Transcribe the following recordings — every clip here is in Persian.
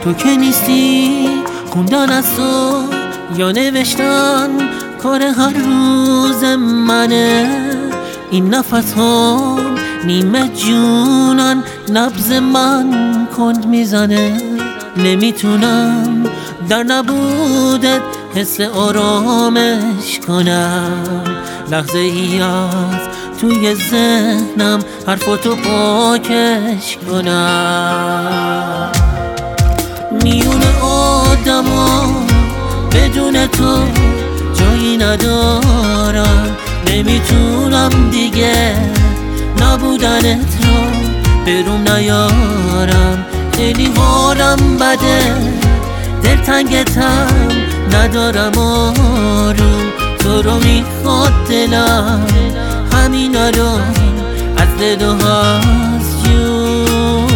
تو که نیستی خوندن از تو یا نوشتن کار هر روز منه. این نفس ها نیمه جونن، نبض من کند میزنه. نمیتونم در نبودت حس آرامش کنم. لحظه ای از توی ذهنم حرفاتو پاکش کنم. میون آدما بدون تو جایی ندارم. نمیتونم دیگه نبودنت رو بروم نیارم. خیلی حالم بده، دلتنگتم ندارم آروم. تو رو میخواد دلم، همینا رو از دل و از جون.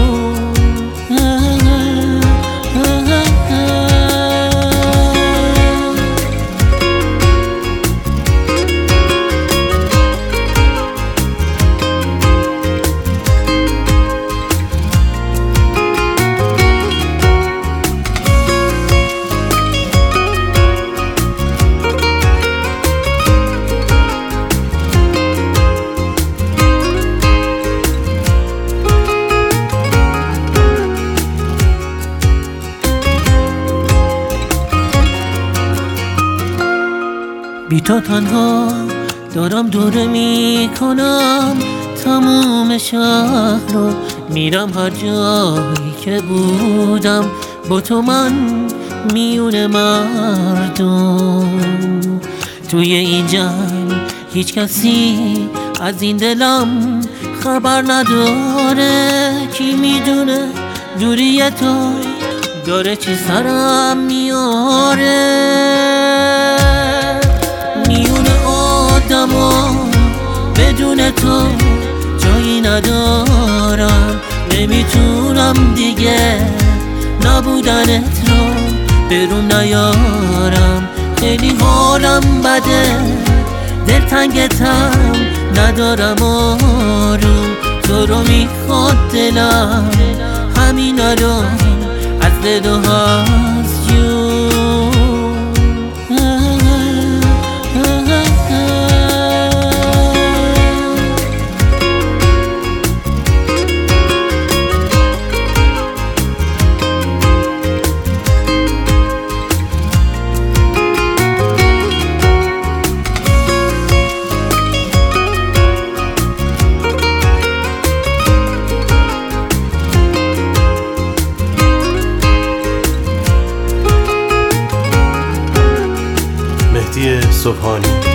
بی تو تنها دارم دوره میکنم تموم شهر رو. میرم هر جایی که بودم با تو من میون مردم. توی این جنگ هیچ کسی از این دلم خبر نداره. کی میدونه دوری تو داره چی سرم میاره. میون آدما بدون تو جایی ندارم. نمیتونم دیگه نبودنت رو بروم نیارم. خیلی حالم بده، دلتنگتم ندارم آروم. تو رو میخواد دلم، همینا رو از دل و از جون. مهدی صبحانی.